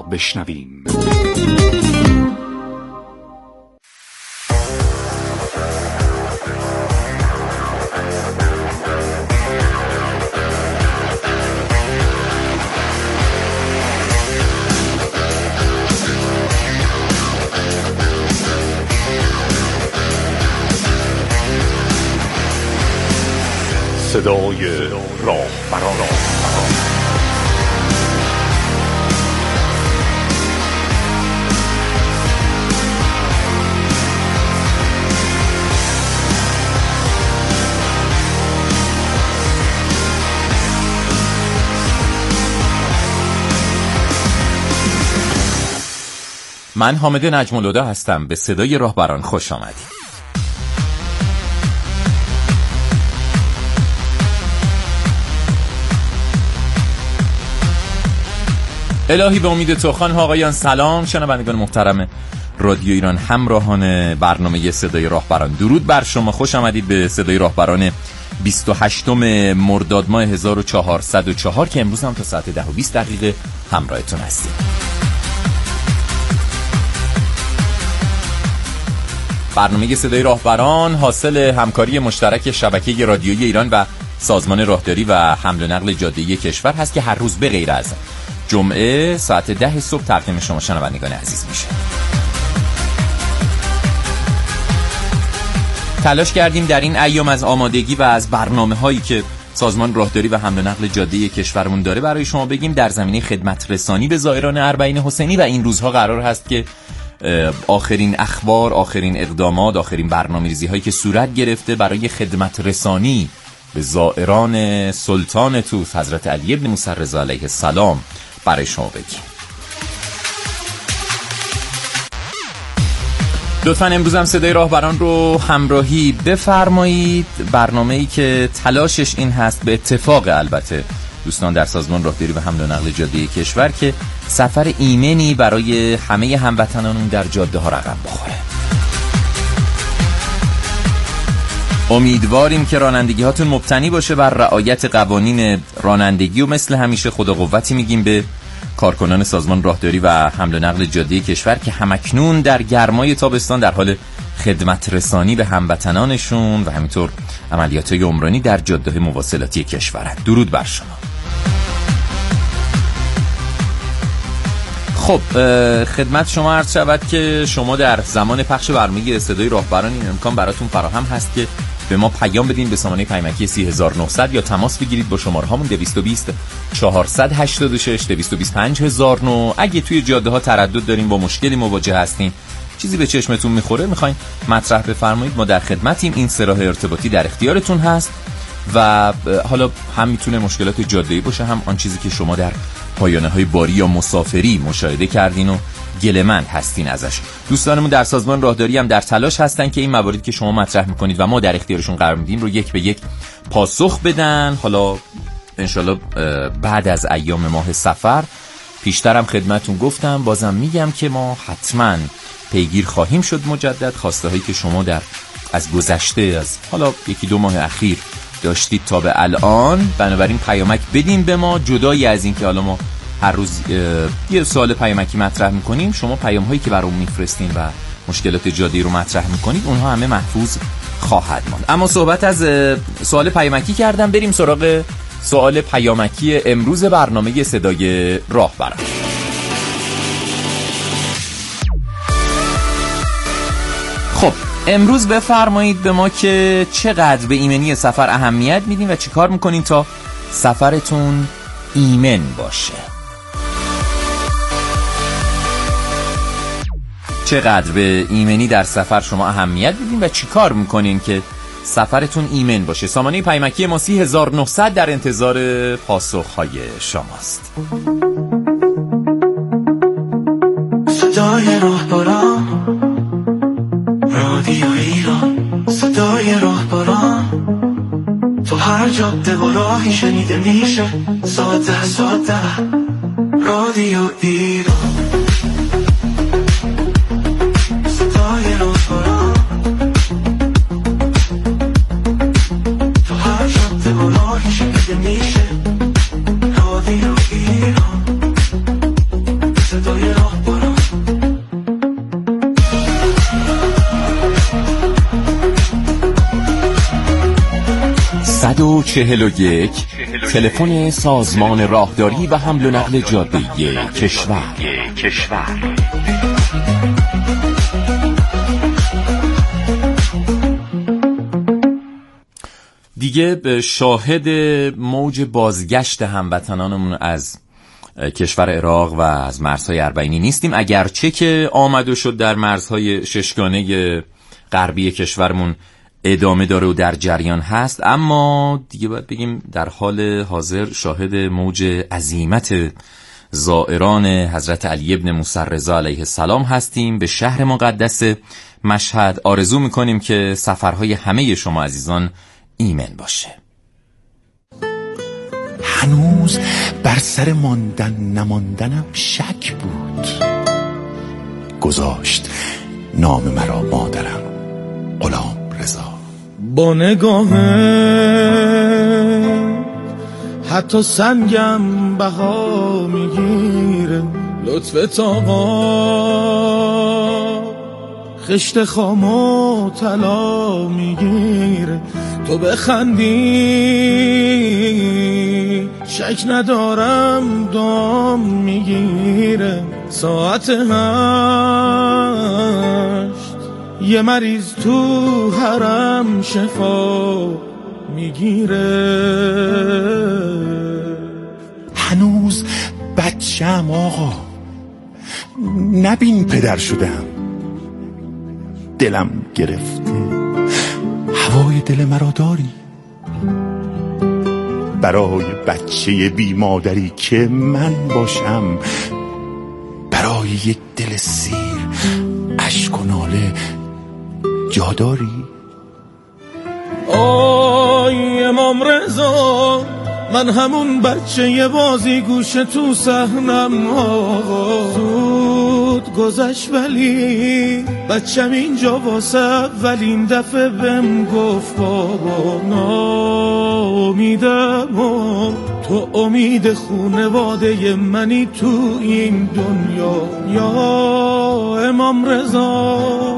بشنویم. صدای راهبران. من حامد نجم‌الهدی هستم. به صدای راهبران خوش آمدید. الهی به امید تو. خانم آقایان سلام. شنوندگان محترم رادیو ایران، همراهان برنامه صدای راهبران، درود بر شما. خوش آمدید به صدای راهبران 28 مرداد ماه 1404 که امروز هم تا ساعت 10:20 همراهتون هستیم. برنامه صدای راهبران حاصل همکاری مشترک شبکه رادیویی ایران و سازمان راهداری و حمل و نقل جاده‌ای کشور هست که هر روز به غیر از جمعه ساعت 10 صبح تقدیم شما شنوندگان عزیز میشه. تلاش کردیم در این ایام از آمادگی و از برنامه‌هایی که سازمان راهداری و حمل و نقل جاده‌ای کشورمون داره برای شما بگیم در زمینه خدمت رسانی به زائران اربعین حسینی و این روزها قرار هست که آخرین اخبار، آخرین اقدامات، آخرین برنامه‌ریزی هایی که صورت گرفته برای خدمت رسانی به زائران سلطان توس حضرت علی ابن موسی رضا علیه السلام برای شما بگیم. لطفاً امروز هم صدای راهبران رو همراهی بفرمایید. برنامه‌ای که تلاشش این هست، به اتفاق البته دوستان در سازمان راهداری و حمل و نقل جاده‌ای کشور، که سفر ایمنی برای همه هموطنانمون در جاده ها رقم بخوره. امیدواریم که رانندگی هاتون مبتنی باشه بر رعایت قوانین رانندگی و مثل همیشه خدا قوتی میگیم به کارکنان سازمان راهداری و حمل و نقل جاده‌ای کشور که همکنون در گرمای تابستان در حال خدمت رسانی به هموطنانشون و همینطور عملیات‌های عمرانی در جاده‌های مواصلاتی کشورند. درود بر شما. خب خدمت شما عرض شود که شما در زمان پخش برنامه صدای راهبران این امکان براتون فراهم هست که به ما پیام بدین به سامانه پیامکی 30900 یا تماس بگیرید با شماره هامون 220 486 220 5009. اگه توی جاده ها تردد دارین، با مشکلی مواجه هستین، چیزی به چشمتون میخوره، میخواین مطرح بفرمایید، ما در خدمتیم. این سه راه ارتباطی در اختیارتون هست و حالا هم میتونه مشکلات جاده‌ای باشه، هم آن چیزی که شما در پایانه‌های باری یا مسافری مشاهده کردین و گله‌مند هستین ازش. دوستانمون در سازمان راهداری هم در تلاش هستن که این مواردی که شما مطرح میکنید و ما در اختیارشون قرار میدیم رو یک به یک پاسخ بدن. حالا انشالله بعد از ایام ماه صفر، پیشترم خدمتون گفتم، بازم میگم که ما حتما پیگیر خواهیم شد مجدد خواسته هایی که شما از گذشته، از حالا یکی دو ماه اخیر داشتید تا به الان. بنابراین پیامک بدین به ما، جدایی از این که حالا ما هر روز یه سوال پیامکی مطرح میکنیم، شما پیام هایی که برام میفرستین و مشکلات جاده‌ای رو مطرح میکنید اونها همه محفوظ خواهد ماند. اما صحبت از سوال پیامکی کردم، بریم سراغ سوال پیامکی امروز برنامه صدای راهبران. خب امروز بفرمایید به ما که چقدر به ایمنی سفر اهمیت میدین و چی کار میکنین تا سفرتون ایمن باشه. چقدر به ایمنی در سفر شما اهمیت میدین و چی کار میکنین که سفرتون ایمن باشه. سامانه پیامکی ما 3900 در انتظار پاسخهای شماست. صدای راهبران، رادیو ایران، صدای راهبران، تو هر جاده و راهی شنیده میشه، ساده ساده رادیو ایران، صدای راهبران، تو هر جاده و راهی شنیده میشه، رادیو ایران، صدای 41 تلفن سازمان راهداری و حمل و نقل جاده‌ای کشور. دیگه به شاهد موج بازگشت هموطنانمون از کشور عراق و از مرزهای اربعینی نیستیم، اگرچه که آمد و شد در مرزهای ششگانه غربی کشورمون ادامه داره و در جریان هست، اما دیگه باید بگیم در حال حاضر شاهد موج عزیمت زائران حضرت علی ابن موسی رضا علیه السلام هستیم به شهر مقدس مشهد. آرزو میکنیم که سفرهای همه شما عزیزان ایمن باشه. هنوز بر سر ماندن نماندنم شک بود. گذاشت نام مرا مادرم غلام رضا. با نگاهه حتی سنگم بها میگیره، لطفت آقا خشت خام و طلا میگیره، تو بخندی شک ندارم دام میگیره. ساعت 8 یه مریض تو حرم شفا میگیره. هنوز بچه‌ام آقا، نبین پدر شدم. دلم گرفته، هوای دل مرا داری؟ برای بچه بی مادری که من باشم، برای یک دل سیر اشک و ناله جا داری؟ آی امام رضا، من همون بچه بازی گوشه تو صحنم آقا. زود گذشت ولی بچم اینجا واسه اولین دفعه بهم گفت بابا ناامیدم و تو امید خونواده منی تو این دنیا. یا امام رضا،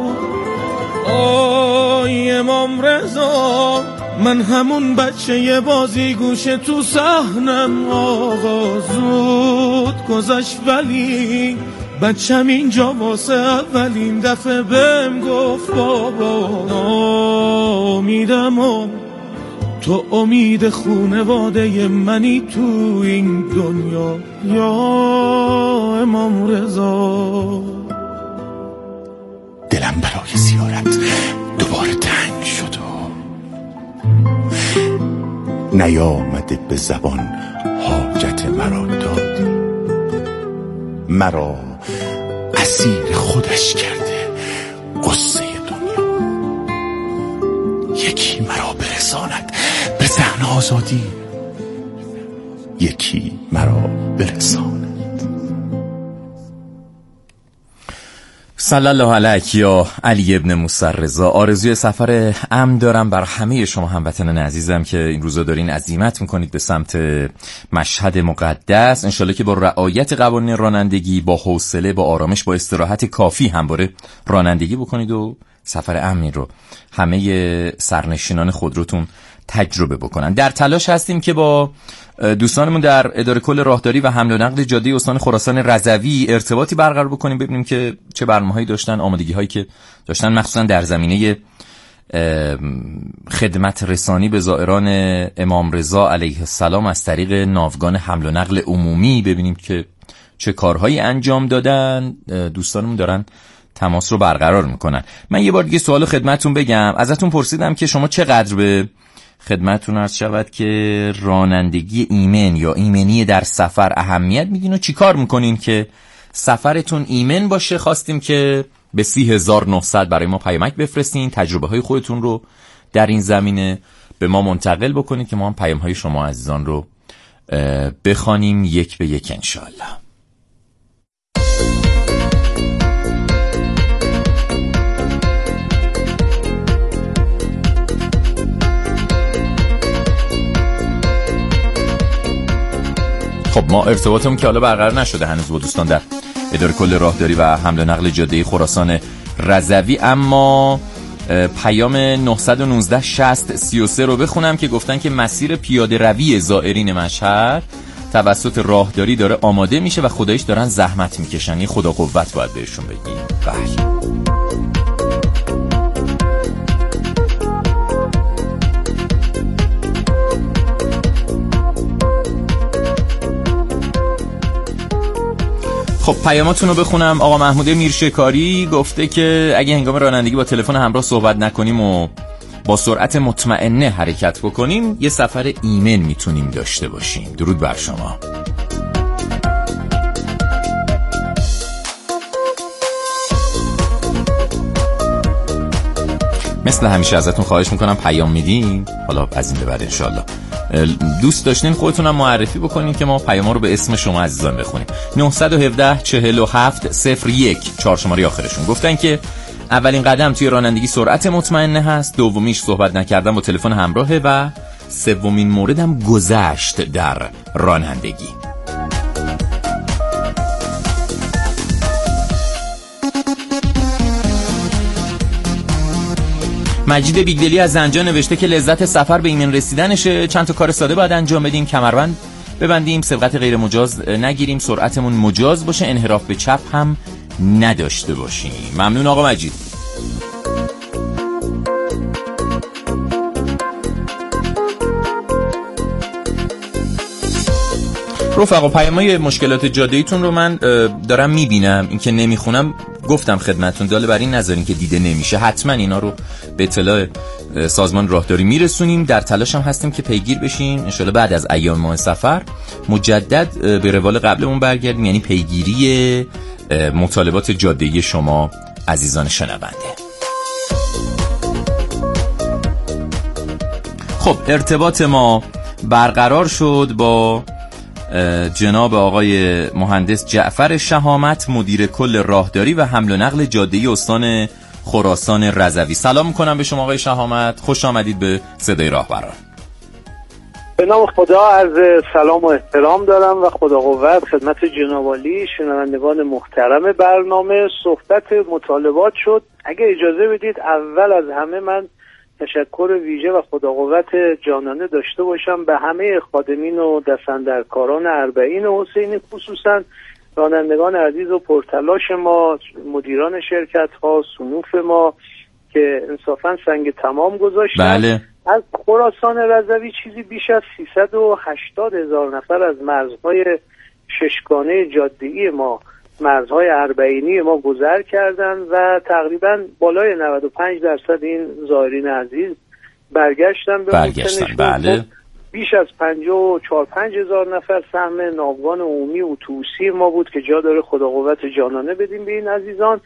آی امام رضا، من همون بچه بازی گوشه تو صحنم آقا. زود گذشت ولی بچم اینجا واسه اولین دفعه بهم گفت بابا ناامیدم و تو امید خونواده منی تو این دنیا. یا امام رضا، دلم برای زیارت دوباره تنگ شد و نیامده به زبان حاجت مرا دادی. مرا اسیر خودش کرده قصه دنیا. یکی مرا برساند به صحن آزادی، یکی مرا برساند. صلی الله علیک یا علی ابن موسی رضا. آرزوی سفر امن دارم بر همه شما هموطنان عزیزم که این روزا دارین عزیمت میکنید به سمت مشهد مقدس. انشالله که با رعایت قوانین رانندگی، با حوصله، با آرامش، با استراحت کافی همواره رانندگی بکنید و سفر امنی رو همه سرنشینان خودروتون تجربه بکنن. در تلاش هستیم که با دوستانمون در اداره کل راهداری و حمل و نقل جاده استان خراسان رضوی ارتباطی برقرار بکنیم، ببینیم که چه برنامه‌هایی داشتن، آمادگی‌هایی که داشتن، مخصوصا در زمینه خدمت رسانی به زائران امام رضا علیه السلام از طریق ناوگان حمل و نقل عمومی، ببینیم که چه کارهایی انجام دادن. دوستانمون دارن تماس رو برقرار میکنن. من یه بار دیگه سوال خدمتتون بگم، ازتون پرسیدم که شما چقدر به خدمتتون عرض شود که رانندگی ایمن یا ایمنی در سفر اهمیت میدین و چی کار میکنین که سفرتون ایمن باشه. خواستیم که به 30900 برای ما پیامک بفرستین، تجربه های خودتون رو در این زمینه به ما منتقل بکنید که ما هم پیام های شما عزیزان رو بخوانیم یک به یک انشالله. خب ما ارتباطمون که حالا برقرار نشده هنوز با دوستان در اداره کل راهداری و حمل و نقل جاده خراسان رضوی، اما پیام 919 60 33 رو بخونم که گفتن که مسیر پیاده روی زائرین مشهد توسط راهداری داره آماده میشه و خداییش دارن زحمت میکشن. این خدا قوت باید بهشون بگیم. بله. خب پیاماتون رو بخونم. آقا محمود میرشکاری گفته که اگه هنگام رانندگی با تلفن همراه صحبت نکنیم و با سرعت مطمئنه حرکت بکنیم یه سفر ایمن میتونیم داشته باشیم. درود بر شما. مثل همیشه ازتون خواهش میکنم پیام میدین، حالا از این به بعد انشالله دوست داشتین خودتونم معرفی بکنین که ما پیاما رو به اسم شما عزیزان بخونیم. 917 47 01 4 شماره آخرشون گفتن که اولین قدم توی رانندگی سرعت مطمئنه هست، دومیش صحبت نکردن با تلفن همراهه و سومین موردم گذشت در رانندگی. مجید بیگدلی از زنجان نوشته که لذت سفر به ایمن رسیدنشه. چند تا کار ساده باید انجام بدیم: کمربند ببندیم، سبقت غیر مجاز نگیریم، سرعتمون مجاز باشه، انحراف به چپ هم نداشته باشیم. ممنون آقا مجید. رفقا پیامای مشکلات جاده‌ایتون رو من دارم میبینم، این که نمیخونم گفتم خدمتتون، داله بر این نذارین که دیده نمیشه. حتما اینا رو به اطلاع سازمان راهداری میرسونیم. در تلاش هم هستیم که پیگیر بشیم انشالله بعد از ایام ماه سفر مجدد به روال قبلمون برگردیم، یعنی پیگیری مطالبات جاده‌ای شما عزیزان شنونده. خب ارتباط ما برقرار شد با جناب آقای مهندس جعفر شهامت، مدیر کل راهداری و حمل و نقل جاده‌ای استان خراسان رضوی. سلام میکنم به شما آقای شهامت، خوش آمدید به صدای راهبران. به نام خدا عرض سلام و احترام دارم و خدا قوت خدمت جناب عالی شنوندگان محترم برنامه. صحبت مطالبات شد، اگه اجازه بدید اول از همه من تشکر ویژه و خدا قوت جانانه داشته باشم به همه خادمین و دستاندرکاران اربعین حسینی، خصوصا رانندگان عزیز و پرتلاش ما، مدیران شرکت ها، صنوف ما که انصافا سنگ تمام گذاشتن. بله. از خراسان رضوی چیزی بیش از 380,000 نفر از مرزهای ششگانه جاده‌ای ما، مرزهای اربعینی ما گذر کردن و تقریبا بالای 95% این زائرین عزیز برگشتن. بله. بیش از 54-5,000 نفر سهم ناوگان عمومی اتوبوسی ما بود که جا داره خدا قوت جانانه بدیم به این عزیزان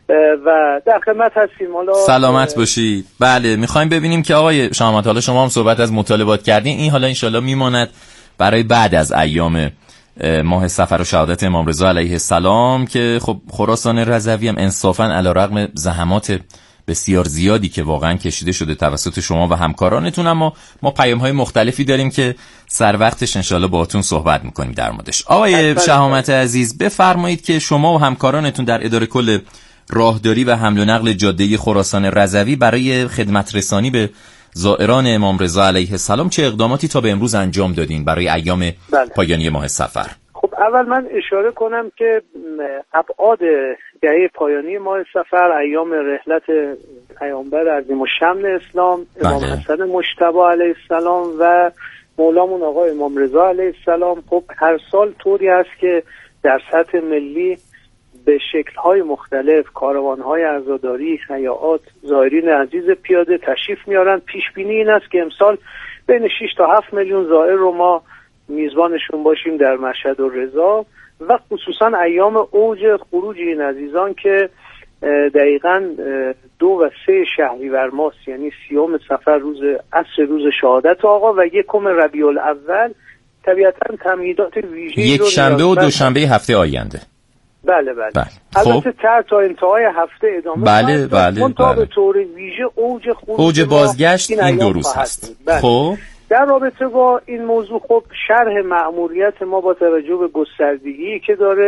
و در خدمت هستیم. حالا سلامت باشید. بله میخوایم ببینیم که آقای شهامت، حالا شما هم صحبت از مطالبات کردین، این حالا انشالله میماند برای بعد از ایام ماه سفر و شهادت امام رضا علیه السلام که خب خراسان رضوی هم انصافا علیرغم زحمات بسیار زیادی که واقعا کشیده شده توسط شما و همکارانتون، اما ما پیام‌های مختلفی داریم که سر وقتش انشالله باهاتون صحبت میکنیم در موردش. آقای شهامت عزیز بفرمایید که شما و همکارانتون در اداره کل راهداری و حمل و نقل جاده‌ای خراسان رضوی برای خدمت رسانی به زائران امام رضا علیه السلام چه اقداماتی تا به امروز انجام دادین برای ایام پایانی ماه سفر؟ خب اول من اشاره کنم که ابعاد دهه پایانی ماه سفر، ایام رحلت پیامبر عظیم الشأن اسلام امام حسن مجتبی علیه السلام و مولامون آقا امام رضا علیه السلام، خب هر سال طوری است که در سطح ملی به شکل‌های مختلف کاروان‌های عزاداری، حیاات، زائرین عزیز پیاده تشریف میارن. پیش بینی این است که امسال بین 6 تا 7 میلیون زائر رو ما میزبانشون باشیم در مشهد و رضا و خصوصا ایام اوج خروج این عزیزان که دقیقاً 2 و 3 شهریور ماست، یعنی 30 صفر روز عصر روز شهادت آقا و 1 ربیع الاول طبیعتاً تمهیدات ویژه‌ای یک شنبه و دوشنبه هفته آینده. بله. البته تا انتهای هفته ادامه بله. به طور ویژه اوج بازگشت این 2 روز هست. خب در رابطه با این موضوع خب شرح مأموریت ما با توجه به گستردگی که داره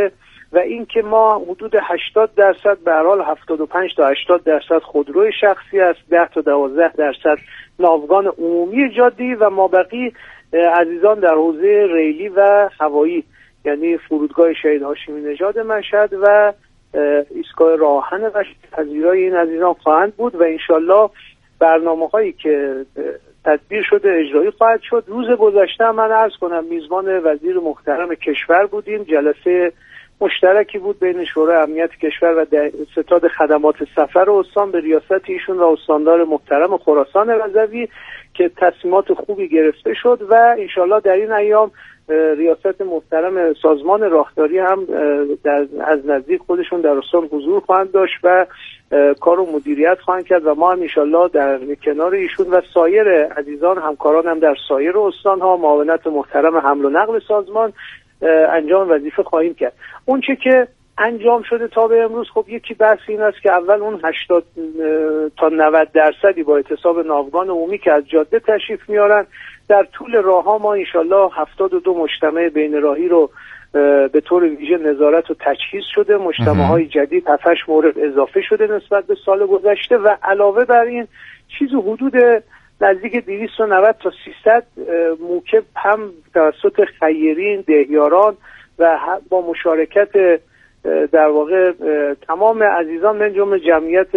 و اینکه ما حدود 80% به هر حال 75 تا 80% خودروی شخصی است، 10 تا 12% ناوگان عمومی جاده‌ای و مابقی عزیزان در حوزه ریلی و هوایی، یعنی فرودگاه شهید هاشمی نژاد مشهد و ایستگاه راهن و پذیرای این عزیزان خواهند بود و انشالله برنامه‌هایی که تدبیر شده اجرایی خواهد شد. روز گذشته من عرض کنم میزبان وزیر محترم کشور بودیم، جلسه مشترکی بود بین شورای امنیت کشور و ستاد خدمات سفر استان به ریاست ایشون و استاندار محترم خراسان رضوی که تصمیمات خوبی گرفته شد و انشالله در این ایام ریاست محترم سازمان راهداری هم از نزدیک خودشون در استان حضور خواهند داشت و کار و مدیریت خواهند کرد و ما هم انشالله در کنار ایشون و سایر عزیزان همکاران هم در سایر استانها معاونت محترم حمل و نقل سازمان انجام وظیفه خواهیم کرد. اون چه که انجام شده تا به امروز، خب یکی بحث این است که اول اون 80 تا 90% با اعتصاب ناوگان عمومی که از جاده تشریف میارن، در طول راه ها ما انشالله 72 مجتمع بین راهی رو به طور ویژه نظارت و تجهیز شده، مجتمع های جدید 7 مورد اضافه شده نسبت به سال گذشته و علاوه بر این چیز حدود نزدیک 290 تا 300 موکب هم توسط خیرین، دهیاران و با مشارکت در واقع تمام عزیزان من جمله جمعیت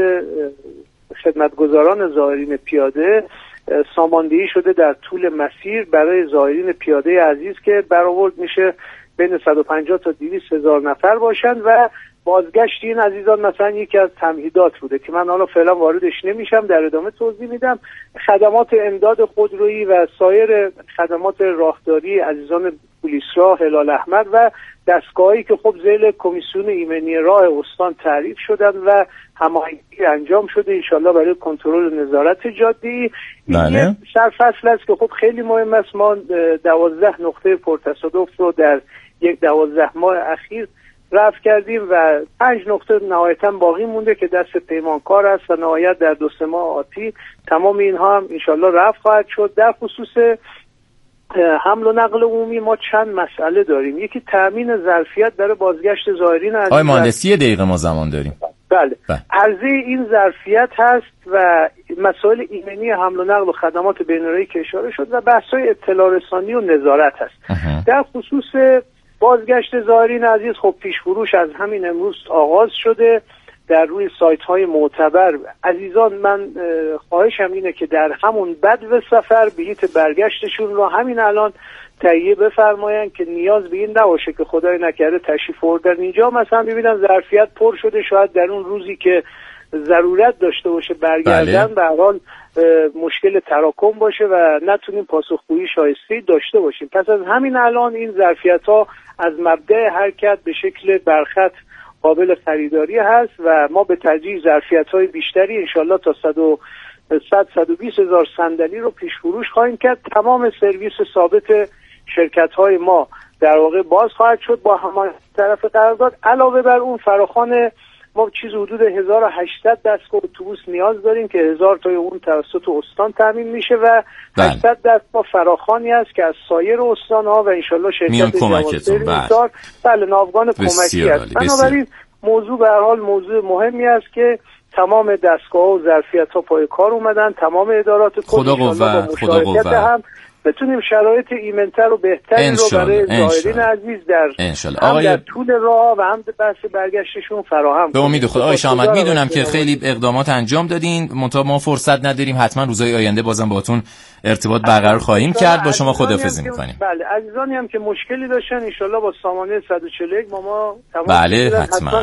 خدمتگزاران زائرین پیاده ساماندهی شده در طول مسیر برای زائرین پیاده عزیز که برآورد میشه بین 150 تا 200 هزار نفر باشند و بازگشت این عزیزان مثلا یکی از تمهیدات بوده که من حالا فعلا واردش نمیشم، در ادامه توضیح میدم. خدمات امداد خودرویی و سایر خدمات راهداری عزیزان پلیسراه، هلال احمر و دستگاهی که خب ذیل کمیسیون ایمنی راه استان تعریف شدن و هماهنگی انجام شده انشالله برای کنترل نظارت جاده‌ای. این سرفصل است که خب خیلی مهم است. ما 12 نقطه پرتصادف رو در یک 12 ماه اخیر رفع کردیم و 5 نقطه نهایتاً باقی مونده که دست پیمانکار است و نهایت در 2-3 ماه آتی تمام اینها هم انشالله رفع خواهد شد. در خصوص حمل و نقل عمومی ما چند مسئله داریم. یکی تامین ظرفیت برای بازگشت زائرین عزیز. آقای مهندس 1 دقیقه ما زمان داریم. بله. عرضه این ظرفیت هست و مسائل ایمنی حمل و نقل و خدمات بین‌المللی که اشاره شد و بحث‌های اطلاع رسانی و نظارت هست. در خصوص بازگشت زائرین عزیز خب پیش فروش از همین امروز آغاز شده در روی سایت‌های معتبر. عزیزان من خواهشم اینه که در همون بدو سفر بلیت برگشتشون رو همین الان تهیه بفرمایند که نیاز به این نباشه که خدای نکرده تشریف آوردن اینجا مثلا ببینن ظرفیت پر شده، شاید در اون روزی که ضرورت داشته باشه برگردن به هر حال مشکل تراکم باشه و نتونیم پاسخگویی شایسته داشته باشیم. پس از همین الان این ظرفیت‌ها از مبدأ حرکت به شکل برخط قابل خریداری هست و ما به تدریج ظرفیت‌های بیشتری انشالله تا 100-120 هزار صندلی رو پیش فروش خواهیم کرد. تمام سرویس ثابت شرکت‌های ما در واقع باز خواهد شد با همان طرف قرارداد. علاوه بر اون فراخوان ما چیز حدود 1800 دستگاه اتوبوس نیاز داریم که 1000 تا اون توسط استان تامین میشه و 800 دستگاه فراخوانی است که از سایر استان‌ها و انشالله شرکت جوازدار بله ناوگان کمکی است. بنابراین موضوع به هر حال موضوع مهمی است که تمام دستگاه‌ها و ظرفیت‌ها پای کار اومدن، تمام ادارات خدا قوت هم بتونیم شرایط ایمن‌تر و بهتری رو برای زائرین عزیز در طول راه و هم بحث برگشتشون فراهم. به امید خدا. آقای شاه احمد میدونم که خیلی اقدامات انجام دادین، منتها ما فرصت نداریم، حتما روزهای آینده بازم باهاتون ارتباط برقرار خواهیم کرد. با شما خداحافظی می‌کنیم. بله عزیزانی هم که مشکلی داشتن ان شاءالله با سامانه 141 ما تمام بله حتما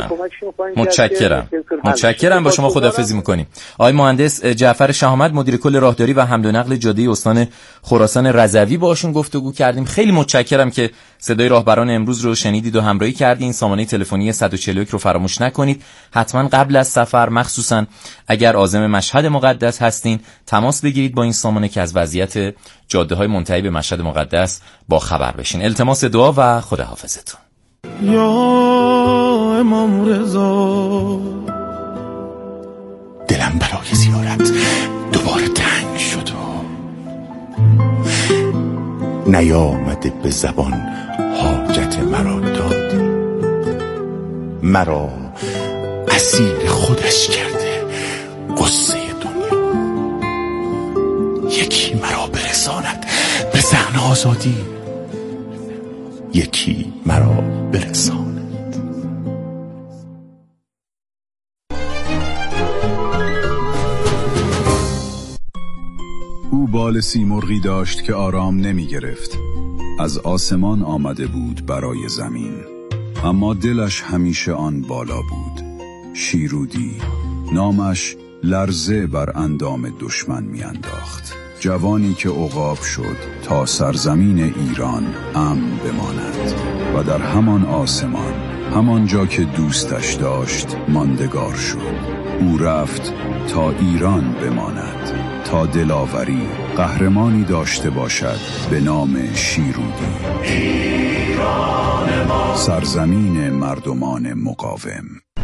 متشکرم. با شما خداحافظی می‌کنیم. آقای مهندس جعفر شاه احمد مدیر کل راهداری و حمل و نقل جاده استان خراسان رضوی باشون گفتگو کردیم. خیلی متشکرم که صدای راهبران امروز رو شنیدید و همراهی کردین. سامانه تلفنی 141 رو فراموش نکنید. حتما قبل از سفر مخصوصا اگر عازم مشهد مقدس هستین تماس بگیرید با این سامانه که از وضعیت جاده‌های منتهی به مشهد مقدس با خبر بشین. التماس دعا و خداحافظتون. یا امام رضا دلم برای زیارت دوباره تنگ شد و نیامده به زبان حاجت مرا دادی. مرا اسیر خودش کرده قصه دنیا. یکی مرا برساند به صحن آزادی، یکی مرا برساند. او بال سیمرغی داشت که آرام نمی گرفت. از آسمان آمده بود برای زمین، اما دلش همیشه آن بالا بود. شیرودی نامش لرزه بر اندام دشمن می انداخت. جوانی که عقاب شد تا سرزمین ایران امن بماند و در همان آسمان، همان جا که دوستش داشت ماندگار شد. او رفت تا ایران بماند، تا دلاوری قهرمانی داشته باشد به نام شیرودی. ایران ما، سرزمین مردمان مقاوم.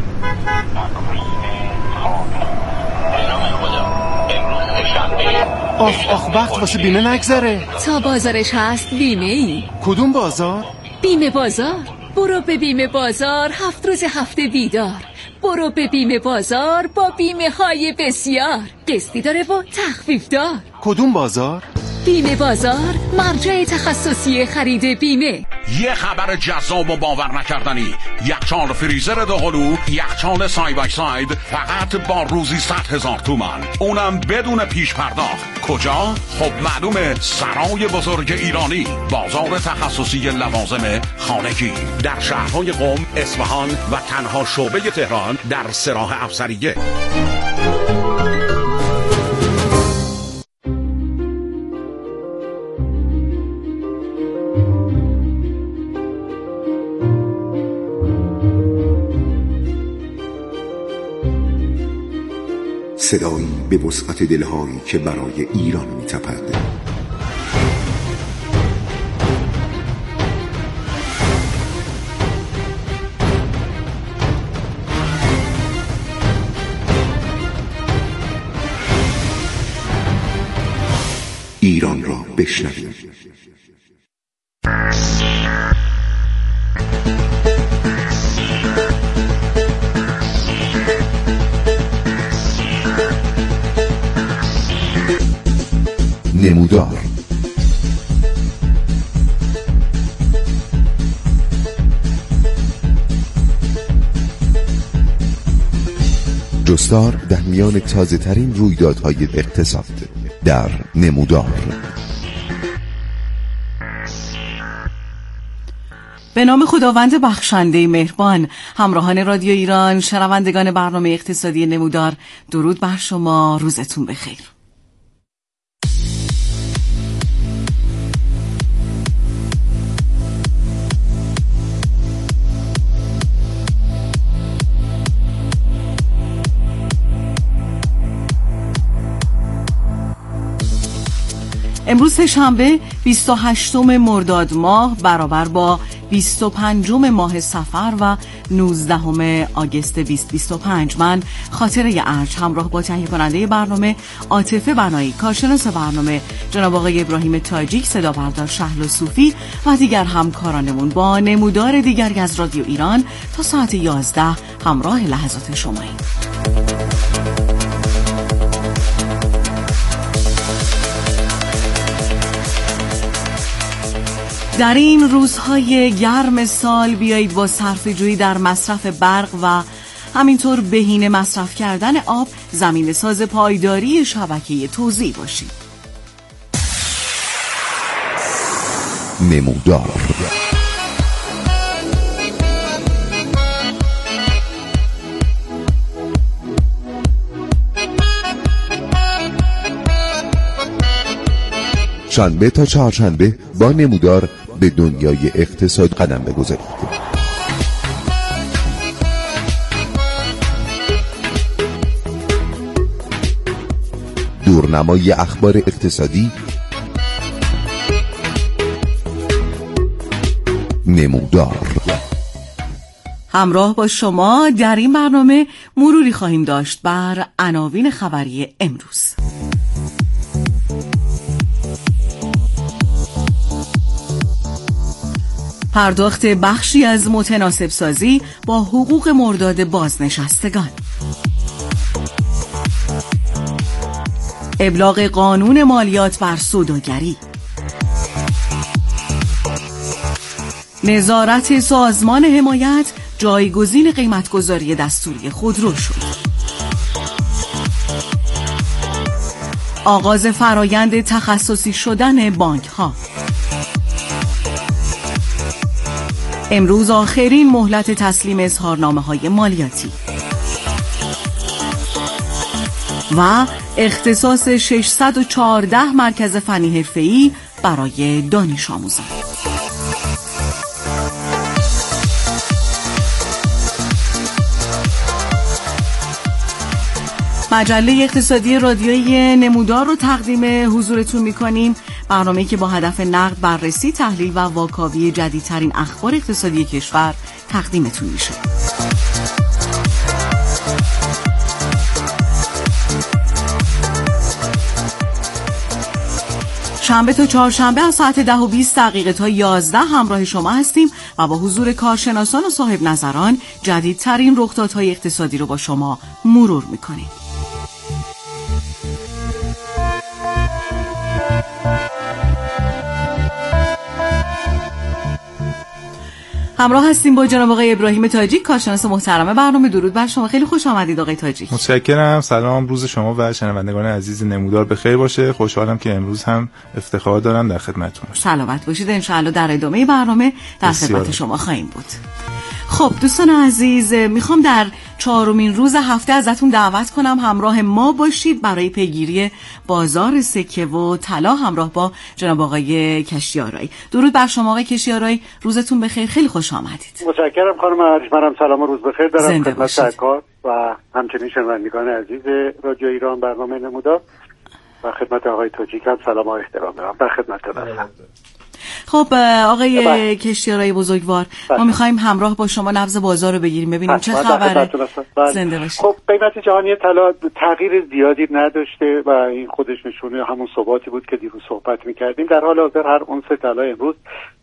آخ وقت واسه بیمه نگذره. تا بازارش هست بیمه ای. کدوم بازار؟ بیمه بازار. برو به بیمه بازار، 7 روز هفته بیدار. برو به بیمه بازار با بیمه های بسیار، قسطی داره و تخفیف دار. کدوم بازار؟ بیمه بازار، مرجع تخصصی خرید بیمه. یه خبر جذاب و باور نکردنی. یخچال فریزر دوقلو، یخچال سای بای ساید، فقط با روزی 100,000 تومان، اونم بدون پیش پرداخت. کجا؟ خب معلومه، سرای بزرگ ایرانی، بازار تخصصی لوازم خانگی در شهرهای قم، اصفهان و تنها شعبه تهران در سراح افسریه. صدایی به وسعت دلهایی که برای ایران می‌تپد. ایران را بشنوید. نمودار. جستار در میان تازه ترین رویدادهای اقتصاد در نمودار. به نام خداوند بخشنده مهربان. همراهان رادیو ایران، شنوندگان برنامه اقتصادی نمودار، درود بر شما، روزتون بخیر. امروز شنبه 28 مرداد ماه برابر با 25 ماه صفر و 19 آگوست 2025. من خاطره ارج همراه با تهیه کننده برنامه عاطفه بنایی، کارشناس برنامه جناب آقای ابراهیم تاجیک، صدا بردار شهلا صوفی و دیگر همکارانمون با نمودار دیگری از رادیو ایران تا ساعت 11 همراه لحظات شماییم. در این روزهای گرم سال بیایید با صرفه‌جویی در مصرف برق و همینطور بهینه مصرف کردن آب زمینه‌ساز پایداری شبکه توزیع باشید. نمودار. شنبه تا چهارشنبه با نمودار به دنیای اقتصاد قدم بگذارید. دورنمای اخبار اقتصادی، نمودار. همراه با شما در این برنامه مروری خواهیم داشت بر عناوین خبری امروز. پرداخت بخشی از متناسب سازی با حقوق مرداد بازنشستگان. ابلاغ قانون مالیات بر سوداگری. نظارت سازمان حمایت جایگزین قیمتگذاری دستوری خودرو شد. آغاز فرایند تخصصی شدن بانک ها. امروز آخرین مهلت تسلیم اظهارنامه های مالیاتی و اختصاص 614 مرکز فنی حرفه‌ای برای دانش آموزان. مجله اقتصادی رادیویی نمودار رو تقدیم حضورتون می‌کنیم. برنامه‌ای که با هدف نقد، بررسی، تحلیل و واکاوی جدیدترین اخبار اقتصادی کشور تقدیمتون میشه. شنبه تا چهارشنبه از ساعت 10:20 تا 11 همراه شما هستیم و با حضور کارشناسان و صاحب نظران جدیدترین رخدادهای اقتصادی رو با شما مرور می‌کنیم. همراه هستیم با جناب آقای ابراهیم تاجیک، کارشناس محترم برنامه. درود بر شما، خیلی خوش آمدید آقای تاجیک. متشکرم. سلام، روز شما و شنوندگان عزیز نمودار بخیر باشه. خوشحالم که امروز هم افتخار دارم در خدمتتون باشم. سلامت باشید. ان شاء الله در ادامه برنامه در خدمت شما خواهیم بود. خب دوستان عزیز، میخوام در 4مین روز هفته ازتون دعوت کنم همراه ما باشید برای پیگیری بازار سکه و طلا همراه با جناب آقای کشتیارایی. درود بر شما آقای کشتیارایی، روزتون بخیر، خیلی خوش آمدید. متشکرم خانم ارجمندم، سلام و روز بخیر دارم خدمت سرکار و همچنین شنوندگان عزیز رادیو ایران برنامه نمودار و خدمت آقای تاجیک هم سلام و احترام دارم. در خدمتتون هستم. خب آقای کشتیارایی بزرگوار، ما میخوایم همراه با شما نبض بازار رو بگیریم، ببینیم چه خبره. زنده باشید. خب قیمت جهانی طلا تغییر زیادی نداشته و این خودش نشونه همون ثباتی بود که دیروز صحبت میکردیم. در حال حاضر هر اونس طلا امروز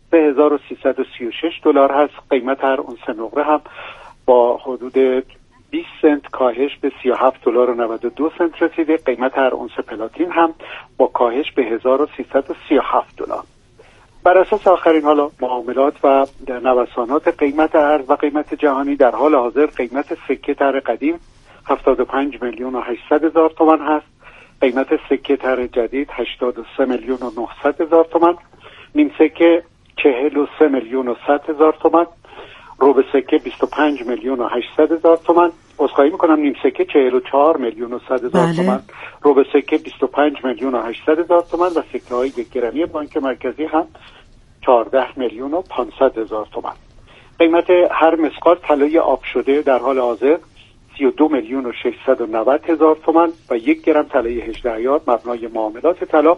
$3336 هست. قیمت هر اونس نقره هم با حدود 20 سنت کاهش به $37.92 رسیده. قیمت هر اونس پلاتین هم با کاهش به $1337. بر اساس آخرین حالا معاملات و نوسانات قیمت ارز و قیمت جهانی، در حال حاضر قیمت سکه تر قدیم 75,800,000 تومان هست. قیمت سکه تر جدید 83,900,000 تومان. نیم سکه 43,100,000 تومان. ربع سکه 25,800,000 تومان. عذرخواهی میکنم، نیم سکه 44,100,000 تومان. ربع سکه 25,800,000 تومان و سکه های 1 گرمی بانک مرکزی هم 14,500,000 تومان. قیمت هر مسقال طلای آب شده در حال حاضر 32,690,000 تومان و 1 گرم طلای 18 ایار مبنای معاملات طلا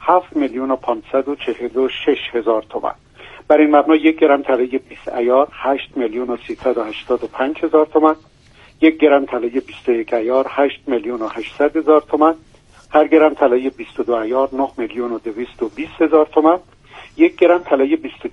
7,546,000 تومان. برای این مبنا 1 گرم طلای 20 ایار 8,385,000 تومان. 1 گرم طلای 21 ایار 8,800,000 تومان. هر گرم طلای 22 ایار 9,220,000 تومان. 1 گرم طلای